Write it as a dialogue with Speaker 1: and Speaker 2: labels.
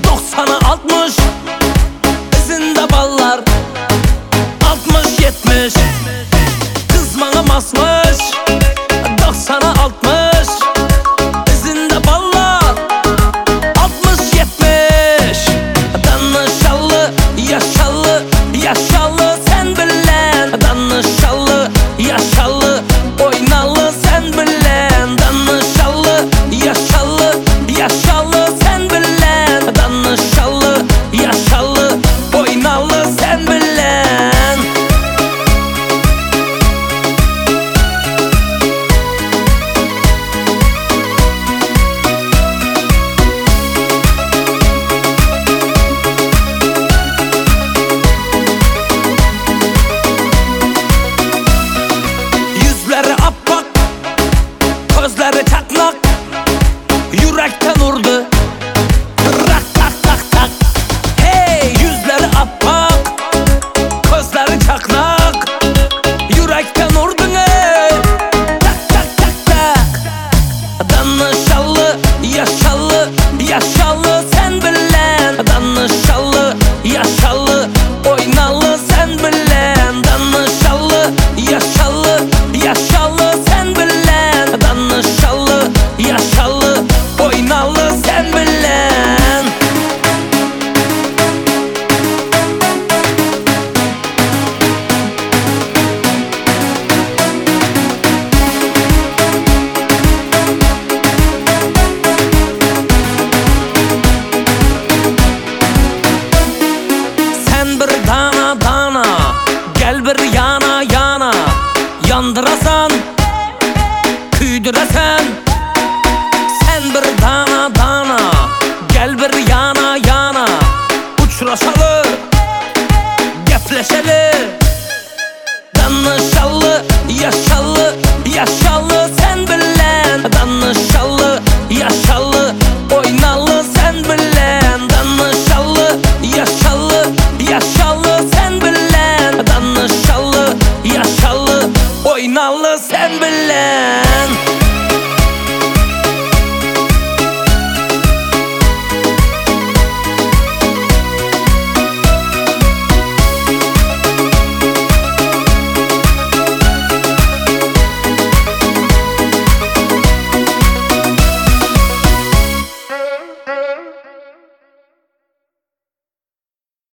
Speaker 1: 90'a 60 izinde ballar, 60-70 kız bana basmış. 90'a 60 izinde ballar, 60-70 danışallı, yaşallı, yaşallı sen bilen. Danışallı, yaşallı, oynalı sen bilen. Danışallı, yaşallı, yaşallı sen bilen. Danışallı, yaşallı, oynalı sen bilen. Yüzleri appak, gözleri çatlak, yürekten vurdu tak tak tak tak. Hey, yüzleri appak, gözleri çatlak, yürekten vurdun hey. Tak tak tak tak. Danışallı, yaşallı, yaşallı sen bilen. Danışallı, yaşallı, oynalı sen bilen. Danışallı, yaşallı, yaşallı sen bilen. Danışallı, yaşallı, oynalı sen bilen. Sen bir dana dana, gel bir yana yana. Yandırasan, küydüresen. Sen bir dana dana, gel bir yana yana. Uçraşalım